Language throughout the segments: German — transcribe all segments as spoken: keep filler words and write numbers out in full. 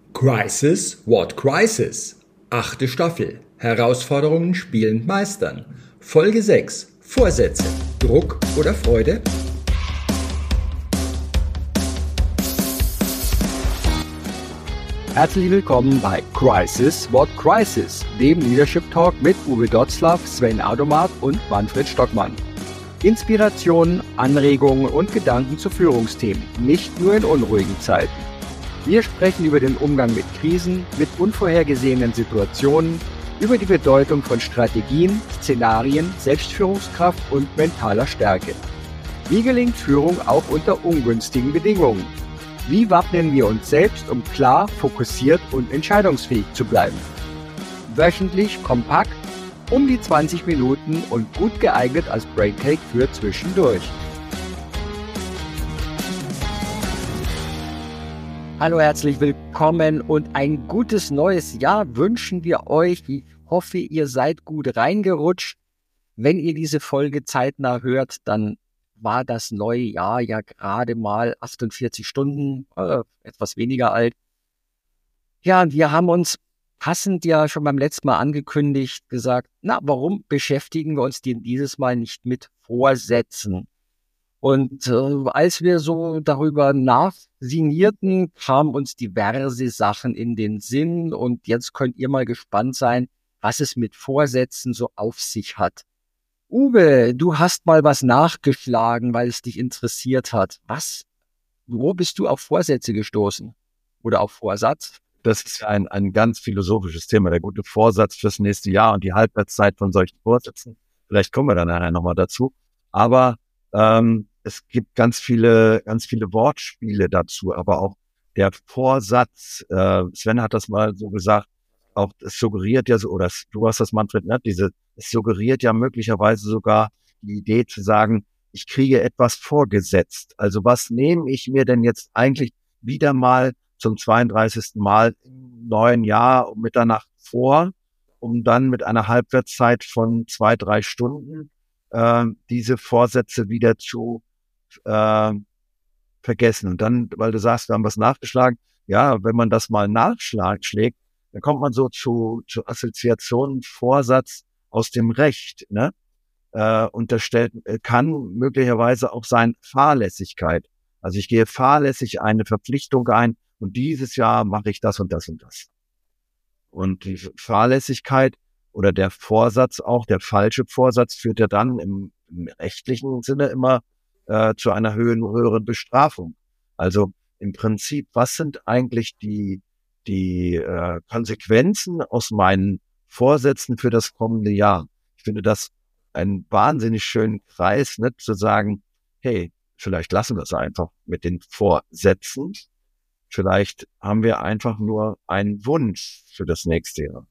Crisis, what crisis? Achte Staffel. Herausforderungen spielend meistern. Folge sechs. Vorsätze. Druck oder Freude? Herzlich willkommen bei Crisis, what crisis? Dem Leadership Talk mit Uwe Dotzlaff, Sven Audomat und Manfred Stockmann. Inspirationen, Anregungen und Gedanken zu Führungsthemen, nicht nur in unruhigen Zeiten. Wir sprechen über den Umgang mit Krisen, mit unvorhergesehenen Situationen, über die Bedeutung von Strategien, Szenarien, Selbstführungskraft und mentaler Stärke. Wie gelingt Führung auch unter ungünstigen Bedingungen? Wie wappnen wir uns selbst, um klar, fokussiert und entscheidungsfähig zu bleiben? Wöchentlich kompakt, um die zwanzig Minuten und gut geeignet als Breakcake für zwischendurch. Hallo, herzlich willkommen und ein gutes neues Jahr wünschen wir euch. Ich hoffe, ihr seid gut reingerutscht. Wenn ihr diese Folge zeitnah hört, dann war das neue Jahr ja gerade mal achtundvierzig Stunden, äh, etwas weniger alt. Ja, und wir haben uns passend ja schon beim letzten Mal angekündigt, gesagt, na, warum beschäftigen wir uns denn dieses Mal nicht mit Vorsätzen? Und äh, als wir so darüber nachsinnierten, kamen uns diverse Sachen in den Sinn und jetzt könnt ihr mal gespannt sein, was es mit Vorsätzen so auf sich hat. Uwe, du hast mal was nachgeschlagen, weil es dich interessiert hat. Was? Wo bist du auf Vorsätze gestoßen? Oder auf Vorsatz? Das ist ja ein, ein ganz philosophisches Thema, der gute Vorsatz fürs nächste Jahr und die Halbwertszeit von solchen Vorsätzen. Vielleicht kommen wir dann nachher nochmal dazu. Aber ähm, es gibt ganz viele, ganz viele Wortspiele dazu, aber auch der Vorsatz, äh, Sven hat das mal so gesagt, auch es suggeriert ja so, oder du hast das, Manfred, ne, diese, es suggeriert ja möglicherweise sogar die Idee zu sagen, ich kriege etwas vorgesetzt. Also was nehme ich mir denn jetzt eigentlich wieder mal zum zweiunddreißigsten Mal im neuen Jahr um Mitternacht vor, um dann mit einer Halbwertszeit von zwei, drei Stunden äh, diese Vorsätze wieder zu äh, vergessen. Und dann, weil du sagst, wir haben was nachgeschlagen, ja, wenn man das mal nachschlägt, dann kommt man so zu, zu Assoziationen, Vorsatz aus dem Recht, ne? Äh, unterstellt, kann möglicherweise auch sein Fahrlässigkeit. Also ich gehe fahrlässig eine Verpflichtung ein und dieses Jahr mache ich das und das und das. Und die Fahrlässigkeit oder der Vorsatz auch, der falsche Vorsatz führt ja dann im, im rechtlichen Sinne immer äh, zu einer höheren, höheren Bestrafung. Also im Prinzip, was sind eigentlich die die äh, Konsequenzen aus meinen Vorsätzen für das kommende Jahr? Ich finde das einen wahnsinnig schönen Kreis, ne, zu sagen, hey, vielleicht lassen wir es einfach mit den Vorsätzen. Vielleicht haben wir einfach nur einen Wunsch für das nächste Jahr.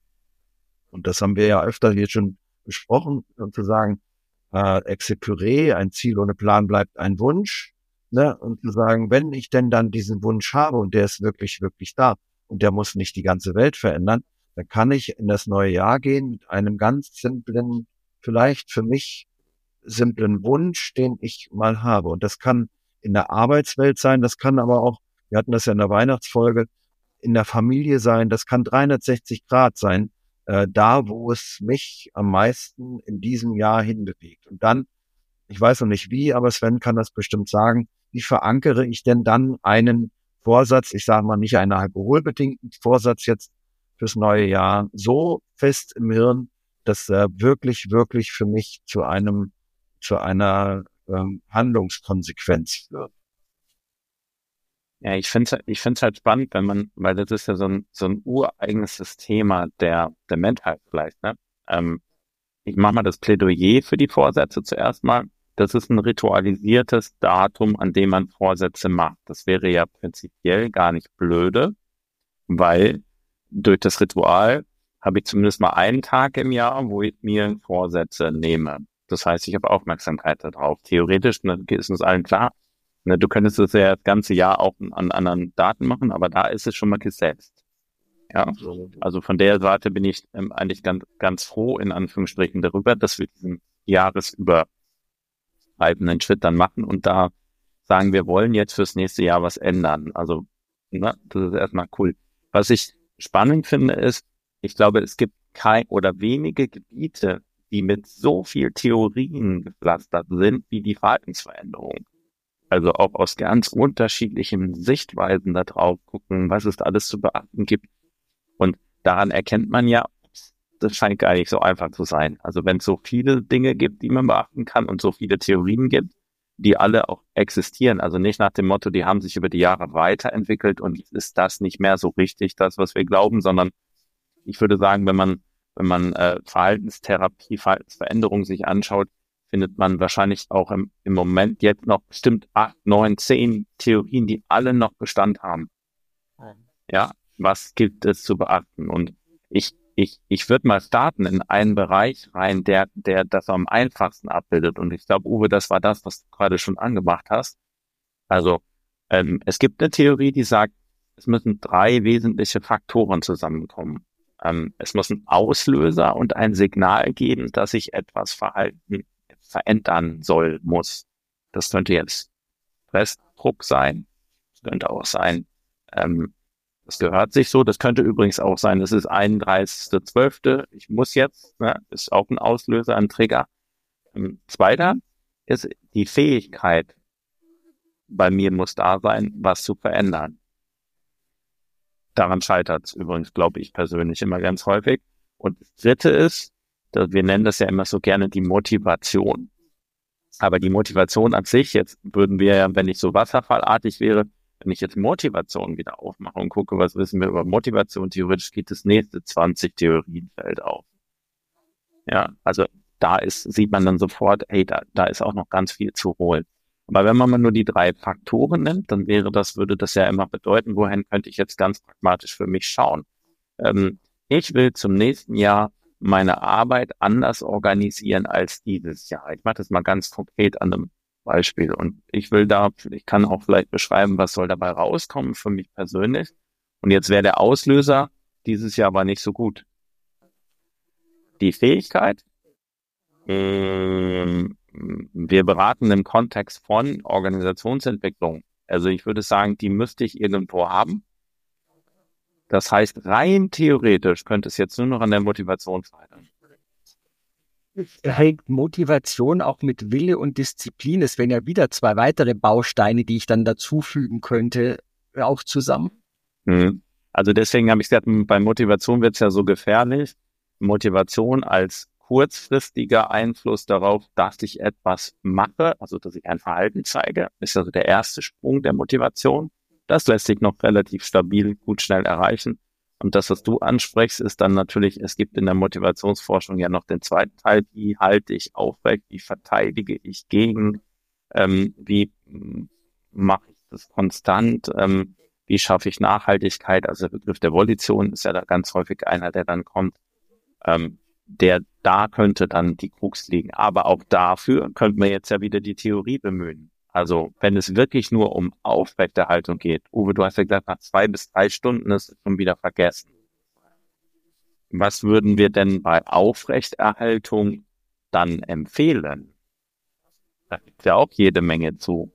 Und das haben wir ja öfter hier schon besprochen, um zu sagen, äh, Execuere, ein Ziel ohne Plan bleibt ein Wunsch. Ne, und zu sagen, wenn ich denn dann diesen Wunsch habe und der ist wirklich, wirklich da und der muss nicht die ganze Welt verändern, dann kann ich in das neue Jahr gehen mit einem ganz simplen, vielleicht für mich simplen Wunsch, den ich mal habe. Und das kann in der Arbeitswelt sein, das kann aber auch, wir hatten das ja in der Weihnachtsfolge, in der Familie sein, das kann dreihundertsechzig Grad sein, äh, da wo es mich am meisten in diesem Jahr hinbewegt. Und dann, ich weiß noch nicht wie, aber Sven kann das bestimmt sagen, wie verankere ich denn dann einen Vorsatz, ich sage mal nicht einen alkoholbedingten Vorsatz jetzt fürs neue Jahr, so fest im Hirn, dass er wirklich, wirklich für mich zu einem, zu einer ähm, Handlungskonsequenz wird. Ja, ich finde ich finde es halt spannend, wenn man, weil das ist ja so ein, so ein ureigenstes Thema der, der Menschheit vielleicht, ne? Ähm, ich mache mal das Plädoyer für die Vorsätze zuerst mal. Das ist ein ritualisiertes Datum, an dem man Vorsätze macht. Das wäre ja prinzipiell gar nicht blöde, weil durch das Ritual habe ich zumindest mal einen Tag im Jahr, wo ich mir Vorsätze nehme. Das heißt, ich habe Aufmerksamkeit darauf. Theoretisch, ne, ist uns allen klar, ne, du könntest es ja das ganze Jahr auch an anderen Daten machen, aber da ist es schon mal gesetzt. Ja, also von der Seite bin ich ähm, eigentlich ganz, ganz froh, in Anführungsstrichen, darüber, dass wir diesen jahresübergreifenden Schritt dann machen und da sagen, wir wollen jetzt fürs nächste Jahr was ändern. Also, ne, das ist erstmal cool. Was ich spannend finde, ist, ich glaube, es gibt kein oder wenige Gebiete, die mit so viel Theorien gepflastert sind wie die Verhaltensveränderung. Also auch aus ganz unterschiedlichen Sichtweisen da drauf gucken, was es alles zu beachten gibt. Und daran erkennt man ja, das scheint gar nicht so einfach zu sein. Also wenn es so viele Dinge gibt, die man beachten kann und so viele Theorien gibt, die alle auch existieren, also nicht nach dem Motto, die haben sich über die Jahre weiterentwickelt und ist das nicht mehr so richtig, das, was wir glauben, sondern ich würde sagen, wenn man wenn man äh, Verhaltenstherapie, Verhaltensveränderung sich anschaut, findet man wahrscheinlich auch im, im Moment jetzt noch bestimmt acht, neun, zehn Theorien, die alle noch Bestand haben. Ja, was gibt es zu beachten? Und ich ich ich würde mal starten in einen Bereich rein, der der das am einfachsten abbildet. Und ich glaube, Uwe, das war das, was du gerade schon angemacht hast. Also ähm, es gibt eine Theorie, die sagt, es müssen drei wesentliche Faktoren zusammenkommen. Ähm, es muss ein Auslöser und ein Signal geben, dass sich etwas Verhalten verändern soll, muss. Das könnte jetzt Stressdruck sein. Das könnte auch sein, ähm, das gehört sich so. Das könnte übrigens auch sein, das ist einunddreißigster zwölfter Ich muss jetzt, ne, ist auch ein Auslöser, ein Trigger. Ähm, zweiter ist die Fähigkeit, bei mir muss da sein, was zu verändern. Daran scheitert es übrigens, glaube ich persönlich, immer ganz häufig. Und das dritte ist, dass wir nennen das ja immer so gerne die Motivation. Aber die Motivation an sich, jetzt würden wir ja, wenn ich so wasserfallartig wäre, wenn ich jetzt Motivation wieder aufmache und gucke, was wissen wir über Motivation, theoretisch geht das nächste zwanzig Theorienfeld auf. Ja, also da ist, sieht man dann sofort, hey, da, da ist auch noch ganz viel zu holen. Aber wenn man mal nur die drei Faktoren nimmt, dann wäre das, würde das ja immer bedeuten, wohin könnte ich jetzt ganz pragmatisch für mich schauen. Ähm, ich will zum nächsten Jahr meine Arbeit anders organisieren als dieses Jahr. Ich mache das mal ganz konkret an einem Beispiel und ich will da, ich kann auch vielleicht beschreiben, was soll dabei rauskommen für mich persönlich. Und jetzt wäre der Auslöser, dieses Jahr war nicht so gut. Die Fähigkeit, ähm, wir beraten im Kontext von Organisationsentwicklung. Also ich würde sagen, die müsste ich irgendwo haben. Das heißt, rein theoretisch könnte es jetzt nur noch an der Motivation scheitern. Hängt Motivation auch mit Wille und Disziplin? Es wären ja wieder zwei weitere Bausteine, die ich dann dazufügen könnte, auch zusammen. Hm. Also deswegen habe ich gesagt, bei Motivation wird es ja so gefährlich. Motivation als kurzfristiger Einfluss darauf, dass ich etwas mache, also dass ich ein Verhalten zeige, ist also der erste Sprung der Motivation. Das lässt sich noch relativ stabil, gut, schnell erreichen. Und das, was du ansprichst, ist dann natürlich, es gibt in der Motivationsforschung ja noch den zweiten Teil, wie halte ich aufrecht, wie verteidige ich gegen, ähm, wie mache ich das konstant, ähm, wie schaffe ich Nachhaltigkeit, also der Begriff der Volition ist ja da ganz häufig einer, der dann kommt, ähm, der da könnte dann die Krux liegen. Aber auch dafür könnten wir jetzt ja wieder die Theorie bemühen. Also wenn es wirklich nur um Aufrechterhaltung geht, Uwe, du hast ja gesagt, nach zwei bis drei Stunden ist es schon wieder vergessen. Was würden wir denn bei Aufrechterhaltung dann empfehlen? Da gibt es ja auch jede Menge zu.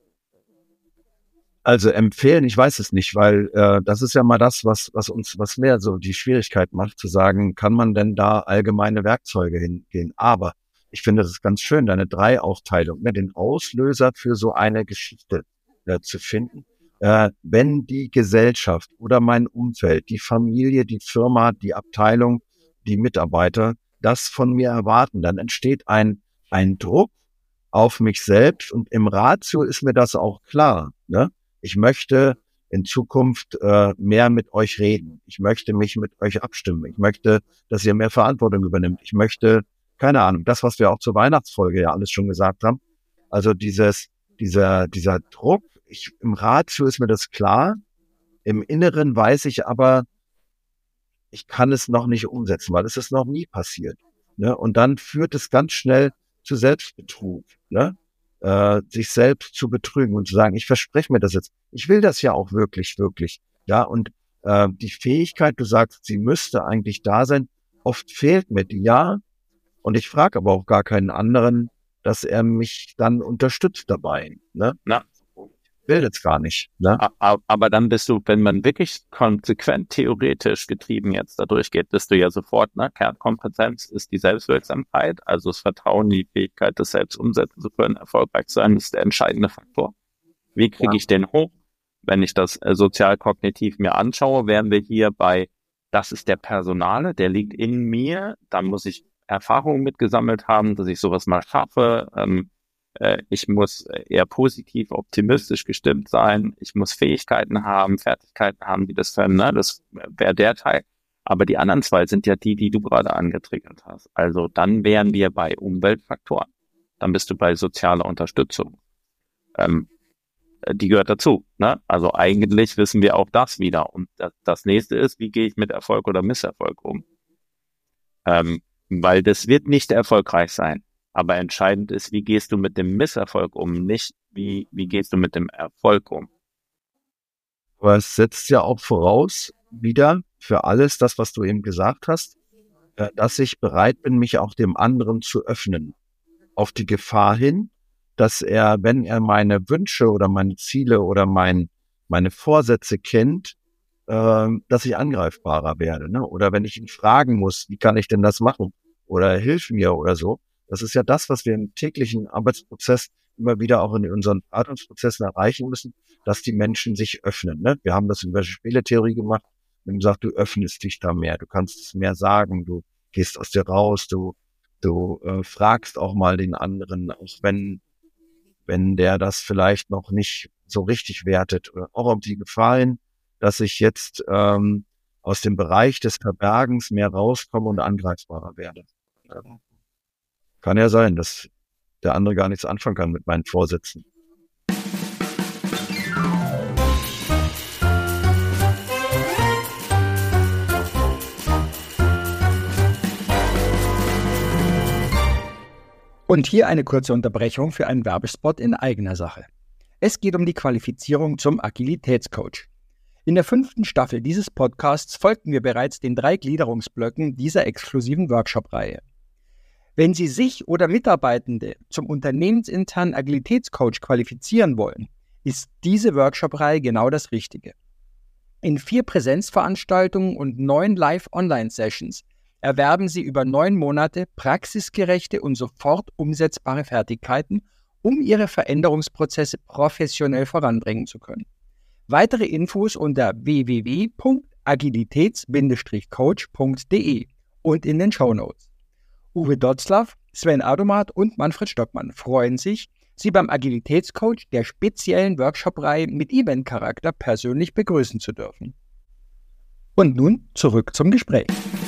Also empfehlen, ich weiß es nicht, weil äh, das ist ja mal das, was was uns, was mehr so die Schwierigkeit macht, zu sagen, kann man denn da allgemeine Werkzeuge hingehen? Aber ich finde, das ist ganz schön, deine Drei-Aufteilung, ne, den Auslöser für so eine Geschichte äh, zu finden. Äh, wenn die Gesellschaft oder mein Umfeld, die Familie, die Firma, die Abteilung, die Mitarbeiter das von mir erwarten, dann entsteht ein ein Druck auf mich selbst und im Ratio ist mir das auch klar, ne? Ich möchte in Zukunft äh, mehr mit euch reden. Ich möchte mich mit euch abstimmen. Ich möchte, dass ihr mehr Verantwortung übernimmt. Ich möchte, keine Ahnung, das, was wir auch zur Weihnachtsfolge ja alles schon gesagt haben. Also dieses, dieser, dieser Druck, ich, im Ratio ist mir das klar. Im Inneren weiß ich aber, ich kann es noch nicht umsetzen, weil es ist noch nie passiert. Ne? Und dann führt es ganz schnell zu Selbstbetrug, ne? Äh, sich selbst zu betrügen und zu sagen, ich verspreche mir das jetzt. Ich will das ja auch wirklich, wirklich. Ja, und äh, die Fähigkeit, du sagst, sie müsste eigentlich da sein, oft fehlt mir die, ja. Und ich frage aber auch gar keinen anderen, dass er mich dann unterstützt dabei. Ne? Na, will das gar nicht. Ne? Aber dann bist du, wenn man wirklich konsequent theoretisch getrieben jetzt da durchgeht, bist du ja sofort, ne, Kernkompetenz ist die Selbstwirksamkeit, also das Vertrauen, die Fähigkeit, das selbst umsetzen zu können, erfolgreich zu sein, ist der entscheidende Faktor. Wie kriege ja. ich den hoch? Wenn ich das äh, sozial-kognitiv mir anschaue, wären wir hier bei, das ist der Personale, der liegt in mir, dann muss ich Erfahrungen mitgesammelt haben, dass ich sowas mal schaffe, ähm, äh, ich muss eher positiv, optimistisch gestimmt sein, ich muss Fähigkeiten haben, Fertigkeiten haben, die das können, ne? Das wäre der Teil. Aber die anderen zwei sind ja die, die du gerade angetriggert hast. Also dann wären wir bei Umweltfaktoren. Dann bist du bei sozialer Unterstützung. Ähm, die gehört dazu, ne? Also eigentlich wissen wir auch das wieder. Und das, das nächste ist, wie gehe ich mit Erfolg oder Misserfolg um? Ähm, weil das wird nicht erfolgreich sein. Aber entscheidend ist, wie gehst du mit dem Misserfolg um, nicht wie, wie gehst du mit dem Erfolg um. Aber es setzt ja auch voraus, wieder für alles, das, was du eben gesagt hast, dass ich bereit bin, mich auch dem anderen zu öffnen. Auf die Gefahr hin, dass er, wenn er meine Wünsche oder meine Ziele oder mein, meine Vorsätze kennt, äh, dass ich angreifbarer werde. Ne? Oder wenn ich ihn fragen muss, wie kann ich denn das machen? Oder hilf mir oder so. Das ist ja das, was wir im täglichen Arbeitsprozess immer wieder auch in unseren Beratungsprozessen erreichen müssen, dass die Menschen sich öffnen. Ne? Wir haben das in der Spieletheorie gemacht und gesagt, du öffnest dich da mehr, du kannst es mehr sagen, du gehst aus dir raus, du, du äh, fragst auch mal den anderen, auch wenn wenn der das vielleicht noch nicht so richtig wertet. Oder auch auf die Gefahr hin, dass ich jetzt ähm, aus dem Bereich des Verbergens mehr rauskomme und angreifbarer werde. Ähm, kann ja sein, dass der andere gar nichts anfangen kann mit meinen Vorsätzen. Und hier eine kurze Unterbrechung für einen Werbespot in eigener Sache. Es geht um die Qualifizierung zum Agilitätscoach. In der fünften Staffel dieses Podcasts folgten wir bereits den drei Gliederungsblöcken dieser exklusiven Workshop-Reihe. Wenn Sie sich oder Mitarbeitende zum unternehmensinternen Agilitätscoach qualifizieren wollen, ist diese Workshop-Reihe genau das Richtige. In vier Präsenzveranstaltungen und neun Live-Online-Sessions erwerben Sie über neun Monate praxisgerechte und sofort umsetzbare Fertigkeiten, um Ihre Veränderungsprozesse professionell voranbringen zu können. Weitere Infos unter w w w punkt agilitäts coach punkt d e und in den Shownotes. Uwe Dotzlaff, Sven Adomat und Manfred Stockmann freuen sich, Sie beim Agilitätscoach der speziellen Workshop-Reihe mit Event-Charakter persönlich begrüßen zu dürfen. Und nun zurück zum Gespräch.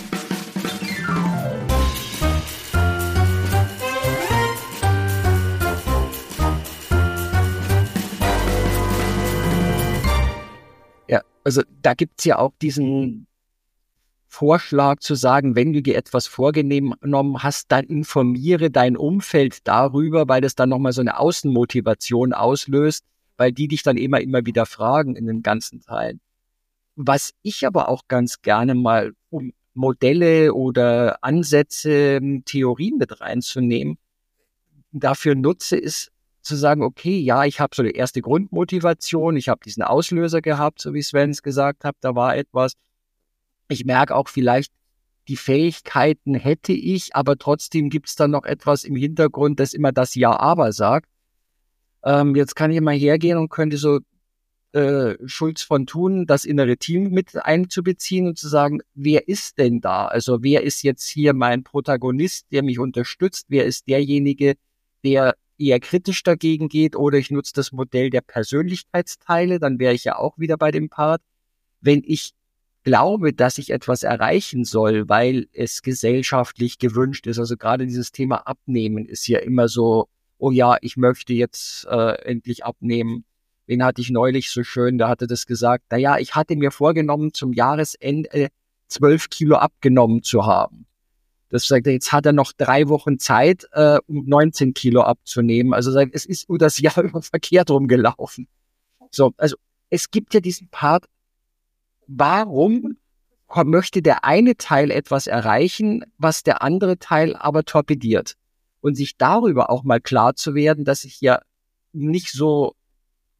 Ja, also da gibt es ja auch diesen Vorschlag zu sagen, wenn du dir etwas vorgenommen hast, dann informiere dein Umfeld darüber, weil das dann nochmal so eine Außenmotivation auslöst, weil die dich dann immer, immer wieder fragen in den ganzen Teilen. Was ich aber auch ganz gerne mal, um Modelle oder Ansätze, Theorien mit reinzunehmen, dafür nutze, ist zu sagen, okay, ja, ich habe so eine erste Grundmotivation, ich habe diesen Auslöser gehabt, so wie Sven es gesagt hat, da war etwas. Ich merke auch vielleicht, die Fähigkeiten hätte ich, aber trotzdem gibt es dann noch etwas im Hintergrund, das immer das Ja-Aber sagt. Ähm, jetzt kann ich mal hergehen und könnte so äh, Schulz von Thun, das innere Team mit einzubeziehen und zu sagen, wer ist denn da? Also wer ist jetzt hier mein Protagonist, der mich unterstützt? Wer ist derjenige, der eher kritisch dagegen geht? Oder ich nutze das Modell der Persönlichkeitsteile, dann wäre ich ja auch wieder bei dem Part. Wenn ich glaube, dass ich etwas erreichen soll, weil es gesellschaftlich gewünscht ist. Also gerade dieses Thema Abnehmen ist ja immer so, oh ja, ich möchte jetzt äh, endlich abnehmen. Wen hatte ich neulich so schön, da hatte das gesagt, naja, ich hatte mir vorgenommen, zum Jahresende zwölf Kilo abgenommen zu haben. Das sagt er, jetzt hat er noch drei Wochen Zeit, äh, um neunzehn Kilo abzunehmen. Also es ist nur das Jahr über verkehrt rumgelaufen. So, also es gibt ja diesen Part, warum möchte der eine Teil etwas erreichen, was der andere Teil aber torpediert? Und sich darüber auch mal klar zu werden, dass ich ja nicht so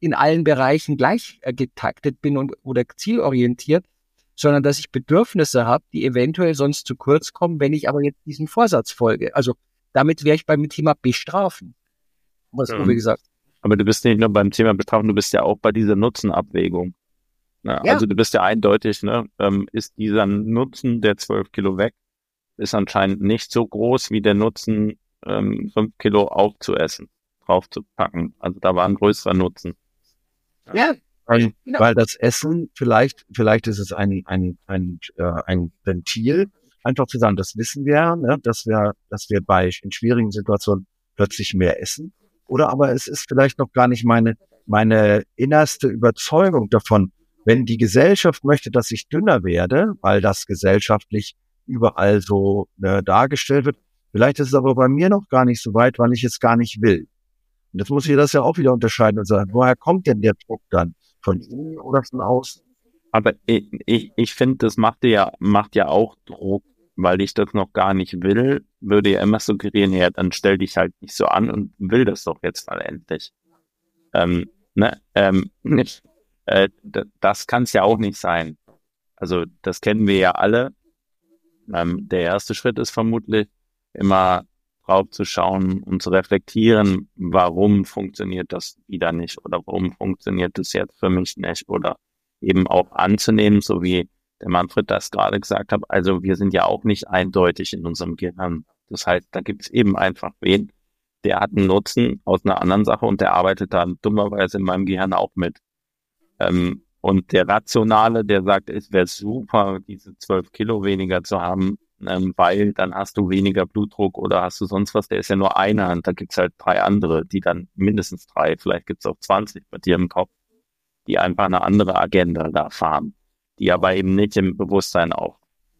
in allen Bereichen gleich äh, getaktet bin und oder zielorientiert, sondern dass ich Bedürfnisse habe, die eventuell sonst zu kurz kommen, wenn ich aber jetzt diesen Vorsatz folge. Also damit wäre ich beim Thema Bestrafen, was Ja. Uwe gesagt hat. Aber du bist nicht nur beim Thema Bestrafen, du bist ja auch bei dieser Nutzenabwägung. Ne? Ja. Also du bist ja eindeutig, ne? ähm, ist dieser Nutzen der zwölf Kilo weg, ist anscheinend nicht so groß wie der Nutzen, ähm, fünf Kilo aufzuessen, draufzupacken. Also da war ein größerer Nutzen. Ja, Weil, Genau. weil das Essen, vielleicht, vielleicht ist es ein, ein, ein, äh, ein Ventil, einfach zu sagen, das wissen wir, ne, dass wir, dass wir bei, in schwierigen Situationen plötzlich mehr essen. Oder aber es ist vielleicht noch gar nicht meine, meine innerste Überzeugung davon, wenn die Gesellschaft möchte, dass ich dünner werde, weil das gesellschaftlich überall so ne, dargestellt wird. Vielleicht ist es aber bei mir noch gar nicht so weit, weil ich es gar nicht will. Und jetzt muss ich das ja auch wieder unterscheiden und sagen, woher kommt denn der Druck dann? Von innen oder von außen? Aber ich, ich, ich finde, das macht ja, macht ja auch Druck, weil ich das noch gar nicht will, würde ja immer suggerieren, ja, dann stell dich halt nicht so an und will das doch jetzt mal endlich. Ähm, ne, ähm, nicht, äh, d- das kann es ja auch nicht sein. Also das kennen wir ja alle. Ähm, der erste Schritt ist vermutlich immer drauf zu schauen und zu reflektieren, warum funktioniert das wieder nicht oder warum funktioniert das jetzt für mich nicht oder eben auch anzunehmen, so wie der Manfred das gerade gesagt hat. Also wir sind ja auch nicht eindeutig in unserem Gehirn. Das heißt, da gibt es eben einfach wen, der hat einen Nutzen aus einer anderen Sache und der arbeitet da dummerweise in meinem Gehirn auch mit. Ähm, und der Rationale, der sagt, es wäre super, diese zwölf Kilo weniger zu haben, ähm, weil dann hast du weniger Blutdruck oder hast du sonst was, der ist ja nur einer und da gibt's halt drei andere, die dann mindestens drei, vielleicht gibt's auch zwanzig bei dir im Kopf, die einfach eine andere Agenda da fahren, die aber eben nicht im Bewusstsein auch.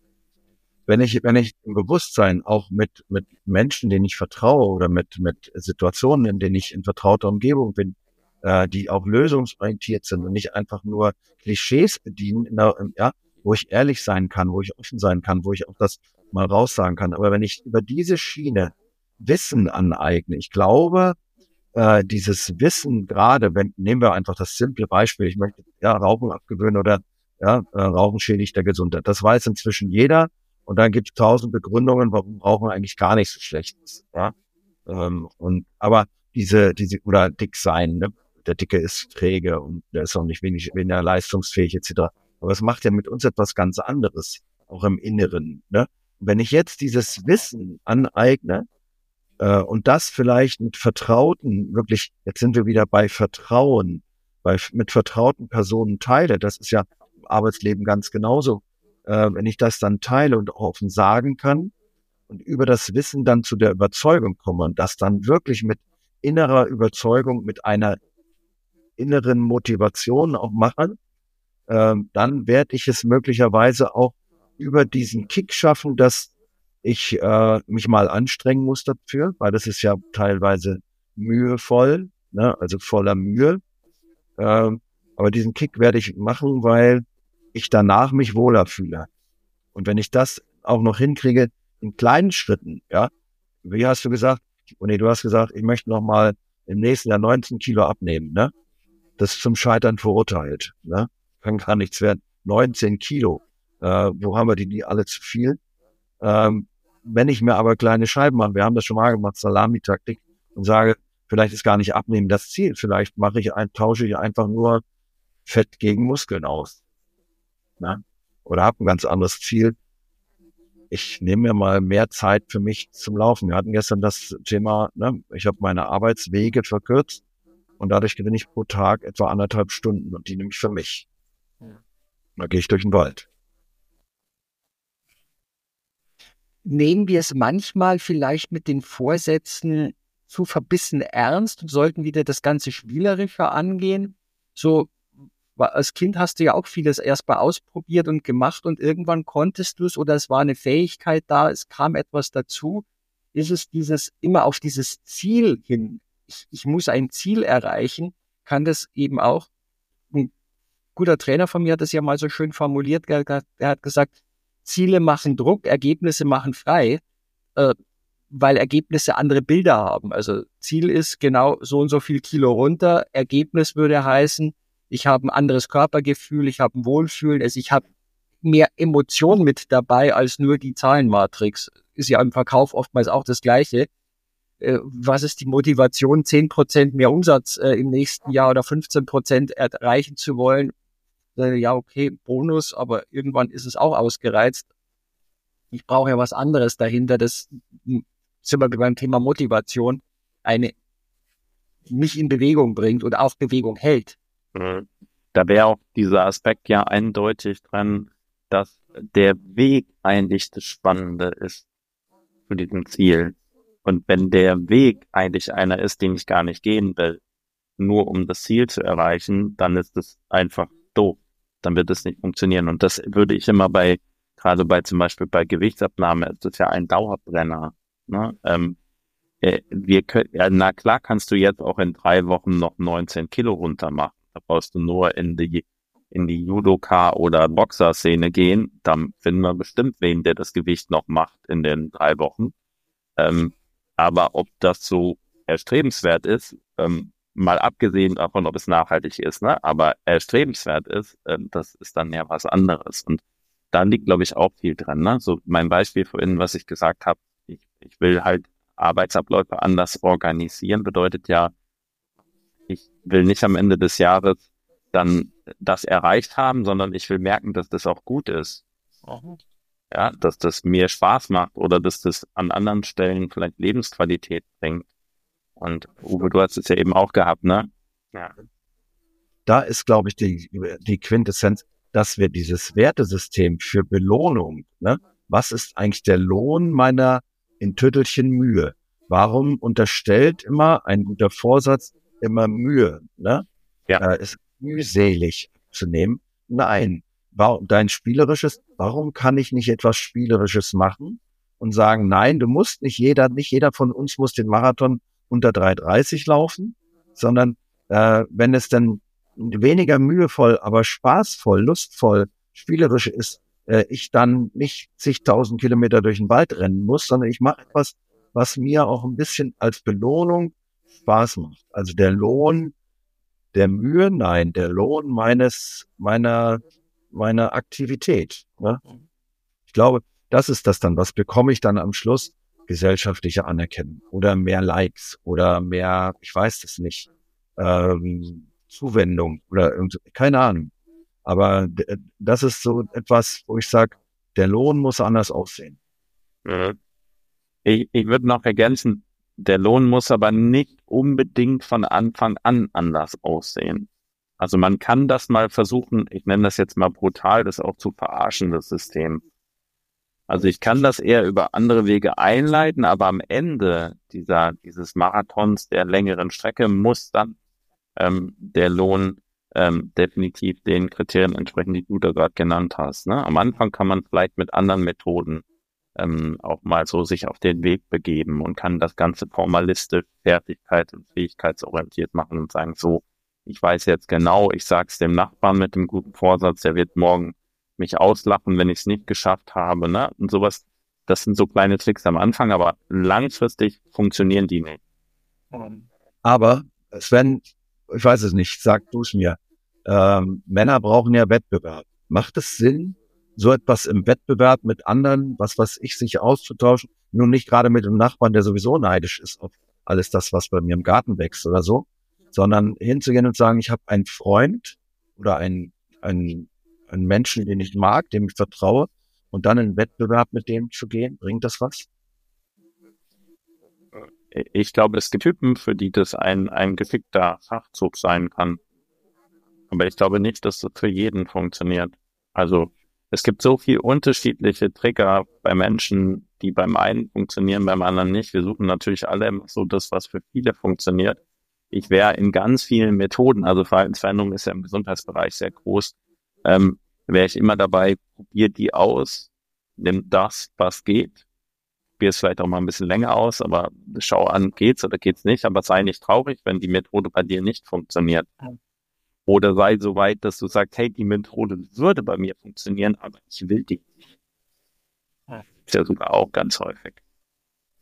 Wenn ich, wenn ich im Bewusstsein auch mit, mit Menschen, denen ich vertraue oder mit, mit Situationen, in denen ich in vertrauter Umgebung bin, äh, die auch lösungsorientiert sind und nicht einfach nur Klischees bedienen, in der, ja, wo ich ehrlich sein kann, wo ich offen sein kann, wo ich auch das mal raussagen kann. Aber wenn ich über diese Schiene Wissen aneigne, ich glaube, äh, dieses Wissen, gerade wenn, nehmen wir einfach das simple Beispiel, ich möchte ja Rauchen abgewöhnen oder ja, äh, Rauchen schädigt der Gesundheit. Das weiß inzwischen jeder und dann gibt es tausend Begründungen, warum Rauchen eigentlich gar nicht so schlecht ist. Ja? Ähm, und aber diese, diese, oder dick sein, ne? Der Dicke ist träge und der ist auch nicht wenig, weniger leistungsfähig et cetera. Aber es macht ja mit uns etwas ganz anderes, auch im Inneren. Ne? Und wenn ich jetzt dieses Wissen aneigne äh, und das vielleicht mit Vertrauten, wirklich, jetzt sind wir wieder bei Vertrauen, bei mit vertrauten Personen teile, das ist ja im Arbeitsleben ganz genauso. Äh, wenn ich das dann teile und offen sagen kann und über das Wissen dann zu der Überzeugung komme und das dann wirklich mit innerer Überzeugung, mit einer inneren Motivation auch mache, ähm, dann werde ich es möglicherweise auch über diesen Kick schaffen, dass ich äh, mich mal anstrengen muss dafür, weil das ist ja teilweise mühevoll, ne? Also voller Mühe. Ähm, aber diesen Kick werde ich machen, weil ich danach mich wohler fühle. Und wenn ich das auch noch hinkriege in kleinen Schritten, ja, wie hast du gesagt? Oh nee, du hast gesagt, ich möchte noch mal im nächsten Jahr neunzehn Kilo abnehmen, ne? Das ist zum Scheitern verurteilt, ne? Kann gar nichts werden. neunzehn Kilo. Äh, wo haben wir die, die alle zu viel? Ähm, wenn ich mir aber kleine Scheiben mache, wir haben das schon mal gemacht, Salamitaktik, und sage, vielleicht ist gar nicht abnehmen das Ziel. Vielleicht mache ich ein, tausche ich einfach nur Fett gegen Muskeln aus. Ne? Oder habe ein ganz anderes Ziel. Ich nehme mir mal mehr Zeit für mich zum Laufen. Wir hatten gestern das Thema, ne? Ich habe meine Arbeitswege verkürzt. Und dadurch gewinne ich pro Tag etwa anderthalb Stunden und die nehme ich für mich. Da gehe ich durch den Wald. Nehmen wir es manchmal vielleicht mit den Vorsätzen zu verbissen ernst und sollten wieder das Ganze spielerischer angehen? So, als Kind hast du ja auch vieles erstmal ausprobiert und gemacht und irgendwann konntest du es oder es war eine Fähigkeit da, es kam etwas dazu. Ist es dieses, immer auf dieses Ziel hin, ich, ich muss ein Ziel erreichen, kann das eben auch, ein guter Trainer von mir hat das ja mal so schön formuliert, er hat gesagt, Ziele machen Druck, Ergebnisse machen frei. Äh, weil Ergebnisse andere Bilder haben. Also Ziel ist genau so und so viel Kilo runter. Ergebnis würde heißen, ich habe ein anderes Körpergefühl, ich habe ein Wohlfühlen, also ich habe mehr Emotion mit dabei als nur die Zahlenmatrix. Ist ja im Verkauf oftmals auch das Gleiche. Äh, was ist die Motivation, zehn Prozent mehr Umsatz äh, im nächsten Jahr oder fünfzehn Prozent erreichen zu wollen? Äh, ja, okay, Bonus, aber irgendwann ist es auch ausgereizt. Ich brauche ja was anderes dahinter. Das sind wir beim Thema Motivation, eine mich in Bewegung bringt und auch Bewegung hält. Da wäre auch dieser Aspekt ja eindeutig dran, dass der Weg eigentlich das Spannende ist zu diesem Ziel. Und wenn der Weg eigentlich einer ist, den ich gar nicht gehen will, nur um das Ziel zu erreichen, dann ist es einfach doof. Dann wird es nicht funktionieren. Und das würde ich immer bei, gerade bei zum Beispiel bei Gewichtsabnahme, ist das ja ein Dauerbrenner. Ne? Ähm, wir können, ja, na klar kannst du jetzt auch in drei Wochen noch neunzehn Kilo runter machen. Da brauchst du nur in die in die Judoka- oder Boxer-Szene gehen. Dann finden wir bestimmt wen, der das Gewicht noch macht in den drei Wochen. Ähm, aber ob das so erstrebenswert ist, ähm, mal abgesehen davon, ob es nachhaltig ist, ne? Aber erstrebenswert ist, äh, das ist dann ja was anderes. Und da liegt, glaube ich, auch viel dran. Ne? So mein Beispiel vorhin, was ich gesagt habe, ich, ich will halt Arbeitsabläufe anders organisieren, bedeutet ja, ich will nicht am Ende des Jahres dann das erreicht haben, sondern ich will merken, dass das auch gut ist. Ja, dass das mir Spaß macht oder dass das an anderen Stellen vielleicht Lebensqualität bringt. Und Uwe, du hast es ja eben auch gehabt, ne? Ja. Da ist, glaube ich, die, die Quintessenz, dass wir dieses Wertesystem für Belohnung, ne? Was ist eigentlich der Lohn meiner in Tüttelchen Mühe? Warum unterstellt immer ein guter Vorsatz immer Mühe, ne? Ja. Äh, ist mühselig zu nehmen. Nein. Warum, dein Spielerisches, warum kann ich nicht etwas Spielerisches machen und sagen, nein, du musst nicht jeder, nicht jeder von uns muss den Marathon unter drei dreißig laufen, sondern äh, wenn es dann weniger mühevoll, aber spaßvoll, lustvoll, spielerisch ist, äh, ich dann nicht zigtausend Kilometer durch den Wald rennen muss, sondern ich mache etwas, was mir auch ein bisschen als Belohnung Spaß macht. Also der Lohn der Mühe, nein, der Lohn meines, meiner, meiner Aktivität. Ne? Ich glaube, das ist das dann. Was bekomme ich dann am Schluss? Gesellschaftliche Anerkennung oder mehr Likes oder mehr, ich weiß es nicht, ähm, Zuwendung oder irgend, keine Ahnung. Aber d- das ist so etwas, wo ich sage, der Lohn muss anders aussehen. Mhm. Ich, ich würde noch ergänzen, der Lohn muss aber nicht unbedingt von Anfang an anders aussehen. Also man kann das mal versuchen, ich nenne das jetzt mal brutal, das auch zu verarschen, das System. Also ich kann das eher über andere Wege einleiten, aber am Ende dieser dieses Marathons der längeren Strecke muss dann ähm, der Lohn ähm, definitiv den Kriterien entsprechen, die du da gerade genannt hast. Ne? Am Anfang kann man vielleicht mit anderen Methoden ähm, auch mal so sich auf den Weg begeben und kann das Ganze formalistisch, fertigkeits- und fähigkeitsorientiert machen und sagen, so, ich weiß jetzt genau, ich sag's dem Nachbarn mit dem guten Vorsatz, der wird morgen mich auslachen, wenn ich es nicht geschafft habe, ne? Und sowas, das sind so kleine Tricks am Anfang, aber langfristig funktionieren die nicht. Aber Sven, ich weiß es nicht, sag du es mir. Ähm, Männer brauchen ja Wettbewerb. Macht es Sinn, so etwas im Wettbewerb mit anderen, was weiß ich, sich auszutauschen? Nun nicht gerade mit dem Nachbarn, der sowieso neidisch ist auf alles das, was bei mir im Garten wächst oder so, sondern hinzugehen und sagen, ich habe einen Freund oder einen, einen, einen Menschen, den ich mag, dem ich vertraue, und dann in Wettbewerb mit dem zu gehen, bringt das was? Ich glaube, es gibt Typen, für die das ein, ein geschickter Schachzug sein kann. Aber ich glaube nicht, dass das für jeden funktioniert. Also es gibt so viel unterschiedliche Trigger bei Menschen, die beim einen funktionieren, beim anderen nicht. Wir suchen natürlich alle immer so das, was für viele funktioniert. Ich wäre in ganz vielen Methoden, also Verhaltensveränderung ist ja im Gesundheitsbereich sehr groß, ähm, wäre ich immer dabei, probier die aus, nimm das, was geht, probier es vielleicht auch mal ein bisschen länger aus, aber schau an, geht's oder geht's nicht, aber sei nicht traurig, wenn die Methode bei dir nicht funktioniert. Oder sei so weit, dass du sagst, hey, die Methode würde bei mir funktionieren, aber ich will die nicht. Ist ja sogar auch ganz häufig.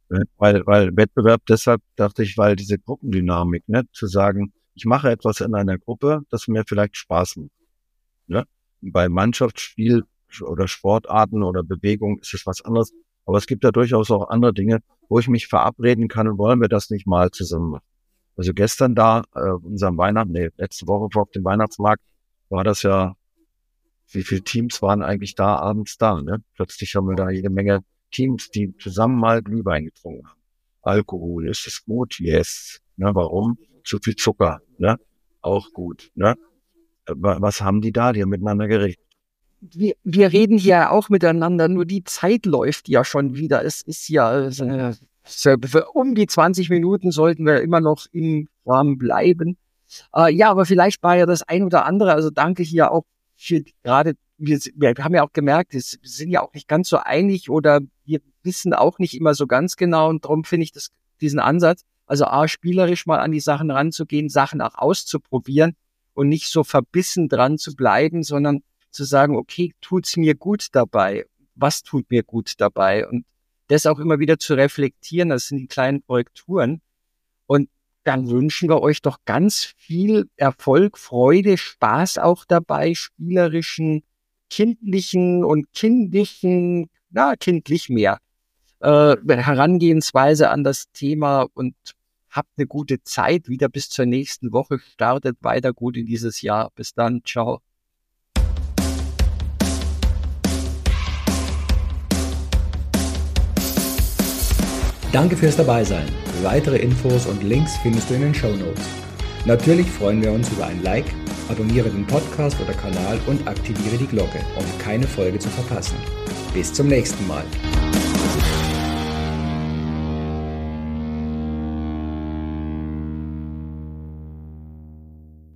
Weil, weil Wettbewerb, deshalb dachte ich, weil diese Gruppendynamik, ne, zu sagen, ich mache etwas in einer Gruppe, das mir vielleicht Spaß macht. Ne? Bei Mannschaftsspiel oder Sportarten oder Bewegung ist es was anderes. Aber es gibt ja durchaus auch andere Dinge, wo ich mich verabreden kann und wollen wir das nicht mal zusammen machen. Also gestern da, äh, unserem Weihnachten, nee, letzte Woche vor dem Weihnachtsmarkt, war das ja, wie viele Teams waren eigentlich da abends da, ne? Plötzlich haben wir da jede Menge Teams, die zusammen mal Glühwein getrunken haben. Alkohol, ist es gut? Yes. Ne, warum? Zu viel Zucker, ne? Auch gut, ne? Was haben die da? Die haben miteinander geredet. Wir, wir reden hier auch miteinander, nur die Zeit läuft ja schon wieder. Es ist ja, äh, für um die zwanzig Minuten sollten wir immer noch im Rahmen bleiben. Äh, ja, aber vielleicht war ja das ein oder andere, also danke hier auch für gerade, wir, wir haben ja auch gemerkt, wir sind ja auch nicht ganz so einig oder wir wissen auch nicht immer so ganz genau und darum finde ich das, diesen Ansatz, also A, spielerisch mal an die Sachen ranzugehen, Sachen auch auszuprobieren und nicht so verbissen dran zu bleiben, sondern zu sagen, okay, tut's mir gut dabei? Was tut mir gut dabei? Und das auch immer wieder zu reflektieren, das sind die kleinen Korrekturen. Und dann wünschen wir euch doch ganz viel Erfolg, Freude, Spaß auch dabei, spielerischen, kindlichen und kindlichen, na, kindlich mehr, äh, Herangehensweise an das Thema und habt eine gute Zeit. Wieder bis zur nächsten Woche. Startet weiter gut in dieses Jahr. Bis dann. Ciao. Danke fürs Dabeisein. Weitere Infos und Links findest du in den Shownotes. Natürlich freuen wir uns über ein Like, abonniere den Podcast oder Kanal und aktiviere die Glocke, um keine Folge zu verpassen. Bis zum nächsten Mal.